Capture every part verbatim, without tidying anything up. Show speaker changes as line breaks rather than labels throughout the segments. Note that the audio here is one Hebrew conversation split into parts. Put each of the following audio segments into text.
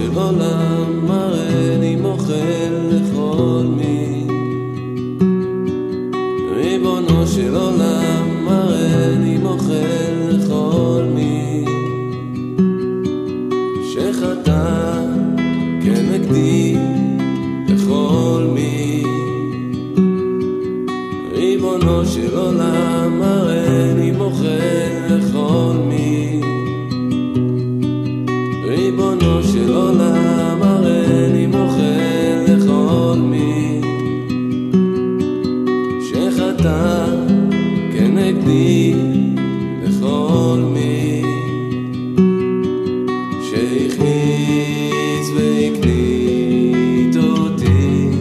של עולם, מראה לי מוחל לכל מי. ריבונו של עולם, מראה לי מוחל לכל מי שחטא כנגדי, לכל מי. ריבונו של עולם, מראה לי מוחל לכל מי. ריבונו של עולם, מראה לי מוחל לכל מי שחטא כנגדי, לכל מי שהכניס והקנית אותי.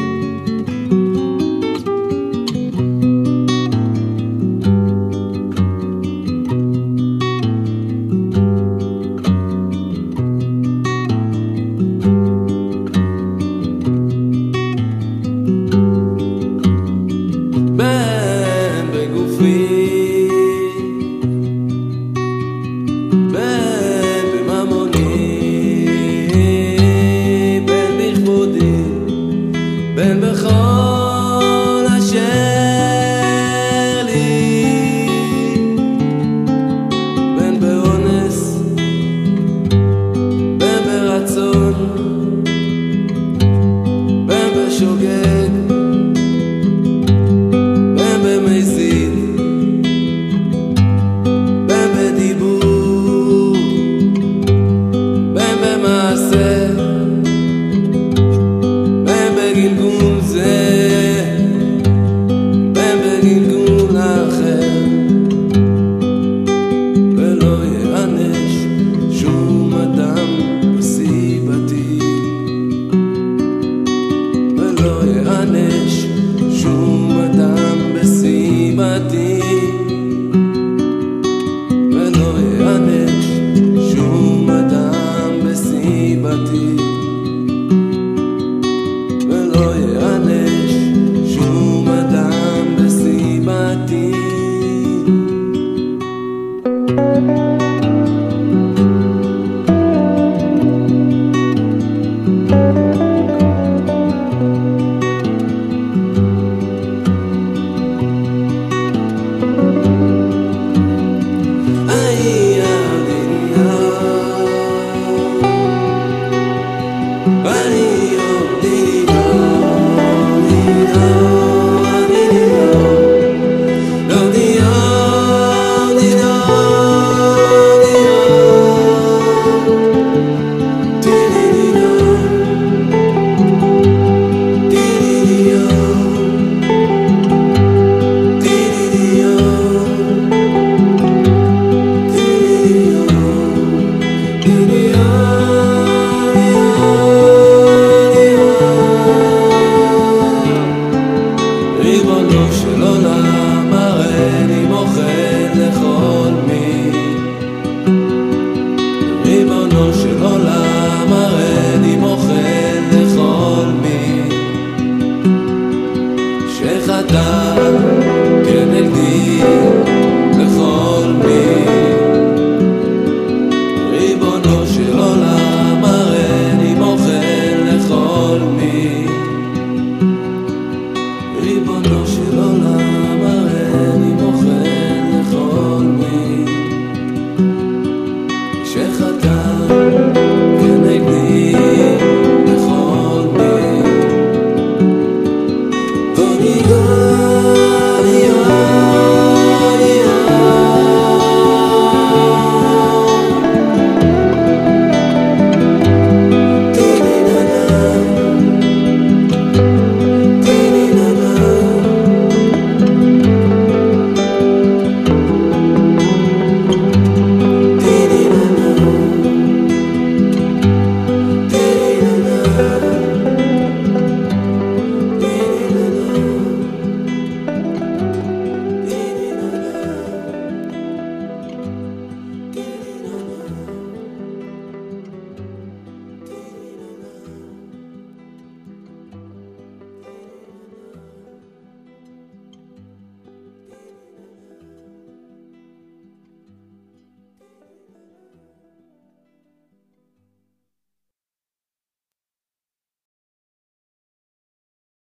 בין בגופי, בין בממוני, בין בכבודי, בין בכל אשר לי, בין באונס, בין ברצון, בין בשוגג, בין במזיד, בין בדיבור, בין במעשה, בין בגלגול זה, בין בגלגול אחר. ולא יענש שום אדם בסיבתי, ולא יענש שום אדם בסיבתי.